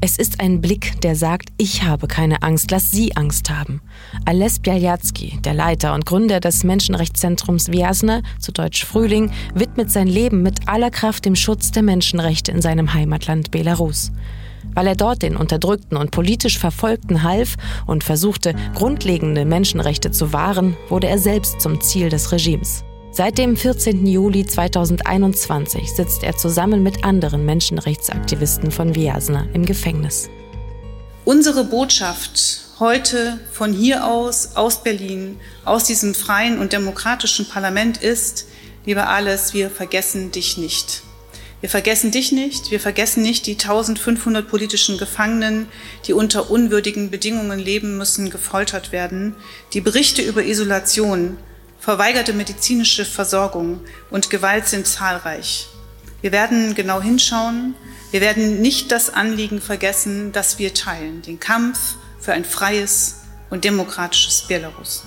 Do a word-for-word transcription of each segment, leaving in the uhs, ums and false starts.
Es ist ein Blick, der sagt, ich habe keine Angst, lass Sie Angst haben. Ales Bialiatski, der Leiter und Gründer des Menschenrechtszentrums Wiasna, zu Deutsch Frühling, widmet sein Leben mit aller Kraft dem Schutz der Menschenrechte in seinem Heimatland Belarus. Weil er dort den Unterdrückten und politisch Verfolgten half und versuchte, grundlegende Menschenrechte zu wahren, wurde er selbst zum Ziel des Regimes. Seit dem vierzehnten Juli zweitausendeinundzwanzig sitzt er zusammen mit anderen Menschenrechtsaktivisten von Wiasna im Gefängnis. Unsere Botschaft heute von hier aus, aus Berlin, aus diesem freien und demokratischen Parlament ist, lieber Ales, wir vergessen dich nicht. Wir vergessen dich nicht, wir vergessen nicht die eintausendfünfhundert politischen Gefangenen, die unter unwürdigen Bedingungen leben müssen, gefoltert werden, die Berichte über Isolation, verweigerte medizinische Versorgung und Gewalt sind zahlreich. Wir werden genau hinschauen. Wir werden nicht das Anliegen vergessen, das wir teilen, den Kampf für ein freies und demokratisches Belarus.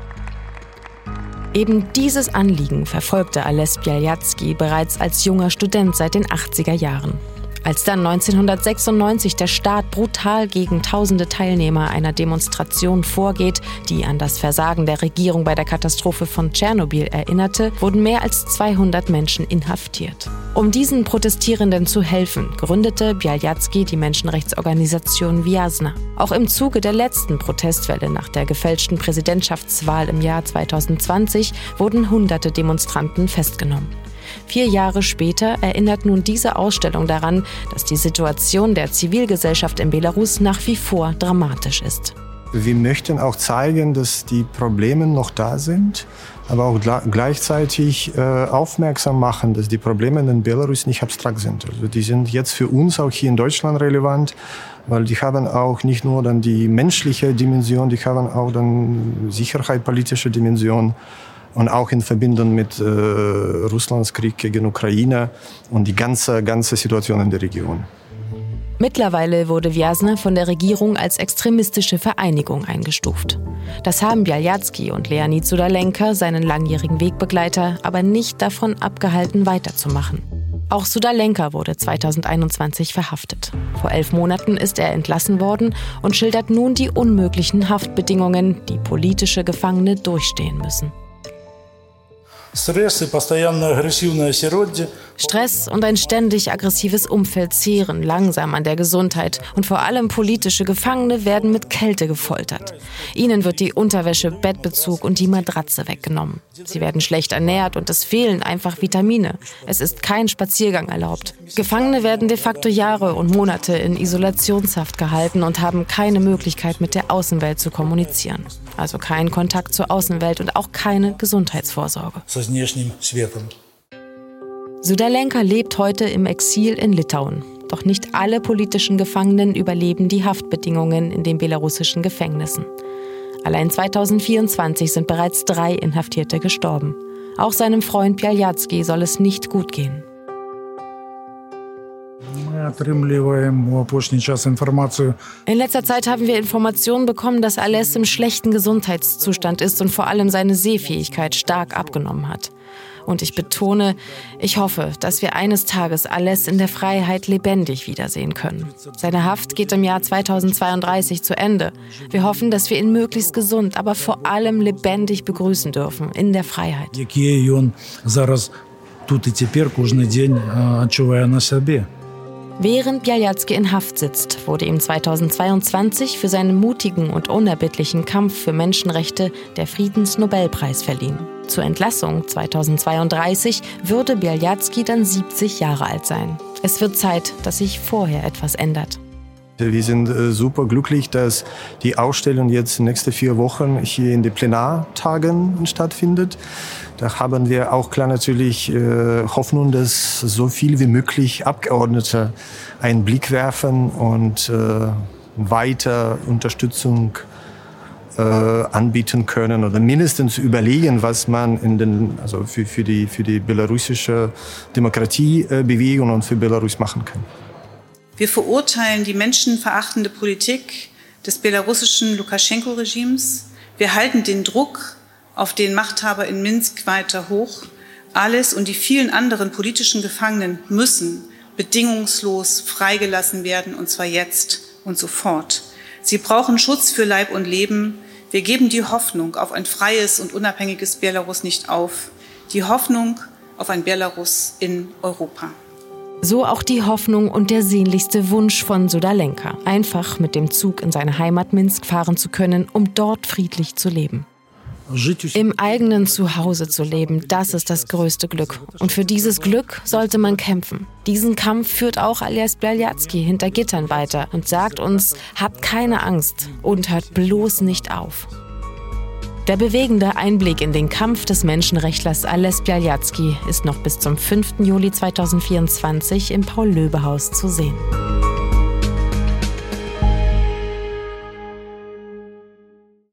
Eben dieses Anliegen verfolgte Ales Bialiatski bereits als junger Student seit den achtziger Jahren. Als dann neunzehnhundertsechsundneunzig der Staat brutal gegen tausende Teilnehmer einer Demonstration vorgeht, die an das Versagen der Regierung bei der Katastrophe von Tschernobyl erinnerte, wurden mehr als zweihundert Menschen inhaftiert. Um diesen Protestierenden zu helfen, gründete Bialiatski die Menschenrechtsorganisation Wiasna. Auch im Zuge der letzten Protestwelle nach der gefälschten Präsidentschaftswahl im Jahr zweitausendzwanzig wurden hunderte Demonstranten festgenommen. Vier Jahre später erinnert nun diese Ausstellung daran, dass die Situation der Zivilgesellschaft in Belarus nach wie vor dramatisch ist. Wir möchten auch zeigen, dass die Probleme noch da sind, aber auch gleichzeitig äh, aufmerksam machen, dass die Probleme in Belarus nicht abstrakt sind. Also die sind jetzt für uns auch hier in Deutschland relevant, weil die haben auch nicht nur dann die menschliche Dimension, die haben auch dann sicherheitspolitische Dimension. Und auch in Verbindung mit äh, Russlands Krieg gegen Ukraine und die ganze, ganze Situation in der Region. Mittlerweile wurde Wiasna von der Regierung als extremistische Vereinigung eingestuft. Das haben Bialiatski und Leonid Sudalenka, seinen langjährigen Wegbegleiter, aber nicht davon abgehalten, weiterzumachen. Auch Sudalenka wurde zweitausendeinundzwanzig verhaftet. Vor elf Monaten ist er entlassen worden und schildert nun die unmöglichen Haftbedingungen, die politische Gefangene durchstehen müssen. Stress und ein ständig aggressives Umfeld zehren langsam an der Gesundheit und vor allem politische Gefangene werden mit Kälte gefoltert. Ihnen wird die Unterwäsche, Bettbezug und die Matratze weggenommen. Sie werden schlecht ernährt und es fehlen einfach Vitamine. Es ist kein Spaziergang erlaubt. Gefangene werden de facto Jahre und Monate in Isolationshaft gehalten und haben keine Möglichkeit, mit der Außenwelt zu kommunizieren. Also kein Kontakt zur Außenwelt und auch keine Gesundheitsvorsorge. Sudalenka lebt heute im Exil in Litauen. Doch nicht alle politischen Gefangenen überleben die Haftbedingungen in den belarussischen Gefängnissen. Allein zweitausendvierundzwanzig sind bereits drei Inhaftierte gestorben. Auch seinem Freund Bialiatski soll es nicht gut gehen. In letzter Zeit haben wir Informationen bekommen, dass Ales im schlechten Gesundheitszustand ist und vor allem seine Sehfähigkeit stark abgenommen hat. Und ich betone, ich hoffe, dass wir eines Tages Ales in der Freiheit lebendig wiedersehen können. Seine Haft geht im Jahr zweitausendzweiunddreißig zu Ende. Wir hoffen, dass wir ihn möglichst gesund, aber vor allem lebendig begrüßen dürfen, in der Freiheit. Während Bialiatski in Haft sitzt, wurde ihm zweitausendzweiundzwanzig für seinen mutigen und unerbittlichen Kampf für Menschenrechte der Friedensnobelpreis verliehen. Zur Entlassung zweitausendzweiunddreißig würde Bialiatski dann siebzig Jahre alt sein. Es wird Zeit, dass sich vorher etwas ändert. Wir sind äh, super glücklich, dass die Ausstellung jetzt nächste vier Wochen hier in den Plenartagen stattfindet. Da haben wir auch klar natürlich äh, Hoffnung, dass so viel wie möglich Abgeordnete einen Blick werfen und äh, weiter Unterstützung äh, anbieten können oder mindestens überlegen, was man in den, also für, für die, für die belarussische Demokratiebewegung und für Belarus machen kann. Wir verurteilen die menschenverachtende Politik des belarussischen Lukaschenko-Regimes. Wir halten den Druck auf den Machthaber in Minsk weiter hoch. Ales und die vielen anderen politischen Gefangenen müssen bedingungslos freigelassen werden, und zwar jetzt und sofort. Sie brauchen Schutz für Leib und Leben. Wir geben die Hoffnung auf ein freies und unabhängiges Belarus nicht auf. Die Hoffnung auf ein Belarus in Europa. So auch die Hoffnung und der sehnlichste Wunsch von Sudalenka, einfach mit dem Zug in seine Heimat Minsk fahren zu können, um dort friedlich zu leben. Im eigenen Zuhause zu leben, das ist das größte Glück. Und für dieses Glück sollte man kämpfen. Diesen Kampf führt auch Ales Bialyatsky hinter Gittern weiter und sagt uns, habt keine Angst und hört bloß nicht auf. Der bewegende Einblick in den Kampf des Menschenrechtlers Ales Bialyatsky ist noch bis zum fünften Juli zweitausendvierundzwanzig im Paul-Löbe-Haus zu sehen.